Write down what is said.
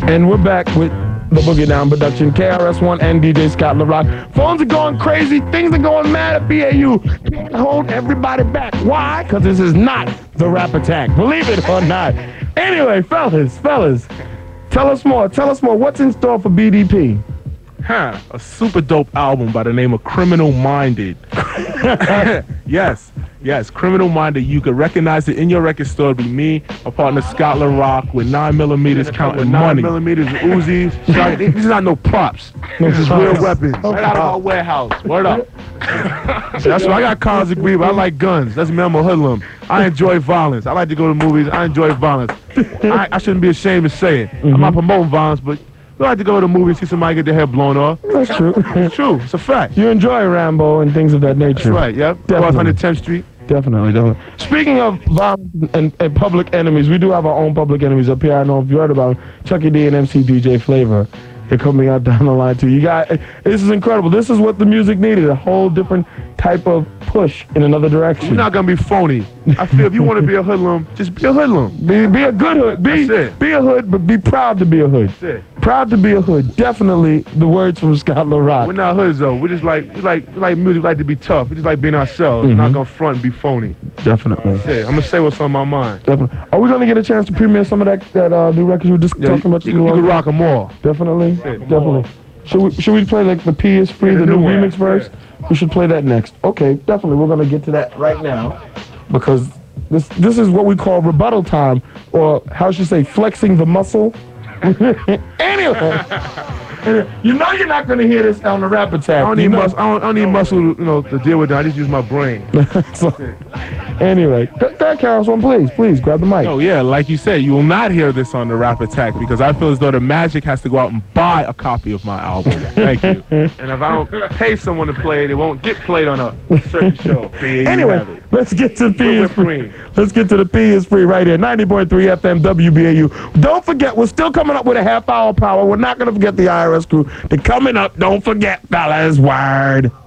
And we're back with the Boogie Down production, KRS-One and DJ Scott LaRock. Phones are going crazy. Things are going mad at BAU. Can't hold everybody back. Why? Because this is not the Rap Attack. Believe it or not. Anyway, fellas, tell us more. What's in store for BDP? A super dope album by the name of Criminal Minded. Yes, Criminal Minded. You could recognize it in your record store. It'd be me, my partner Scott LaRock, with 9mm counting money. 9mm, Uzis. These are not no props. This is real weapons. Right out of our warehouse. Word up. That's why I got college degree, but I like guns. That's me, I'm a hoodlum. I enjoy violence. I like to go to movies. I enjoy violence. I shouldn't be ashamed to say it. I'm not promoting violence, but we like to go to the movie and see somebody get their head blown off. That's true. It's true. It's a fact. You enjoy Rambo and things of that nature. That's right, yep. 110th Street. Definitely. Speaking of violence and public enemies, we do have our own public enemies up here. I don't know if you heard about them. Chucky D and MC DJ Flavor. They're coming out down the line too. You got this is incredible. This is what the music needed. A whole different type of push in another direction. We're not gonna be phony. I feel if you want to be a hoodlum, just be a hoodlum. Be a good hood. Be a hood, but be proud to be a hood. That's it. Proud to be a hood. Definitely the words from Scott LaRock. We're not hoods though. We like music. We like to be tough. We just like being ourselves. We're not gonna front and be phony. Definitely. That's it. I'm gonna say what's on my mind. Definitely. Are we gonna get a chance to premiere some of that new records we were just talking about? You can rock them all. Definitely. Definitely. Should we play like the P is Free, the new remix verse? We should play that next. Okay, definitely. We're gonna get to that right now because this is what we call rebuttal time, or how should I say, flexing the muscle. Anyway, you know you're not gonna hear this on the Rap Attack. I don't need muscle, to deal with that. I just use my brain. Anyway, KRS-One, please grab the mic. Oh yeah, like you said, you will not hear this on the Rap Attack because I feel as though the Magic has to go out and buy a copy of my album. Thank you. And if I don't pay someone to play it, it won't get played on a certain show. Anyway, let's get to P is Free. Let's get to the P is Free right here. 90.3 FM WBAU. Don't forget, we're still coming up with a half-hour power. We're not going to forget the IRS crew. They're coming up. Don't forget, fellas. Word.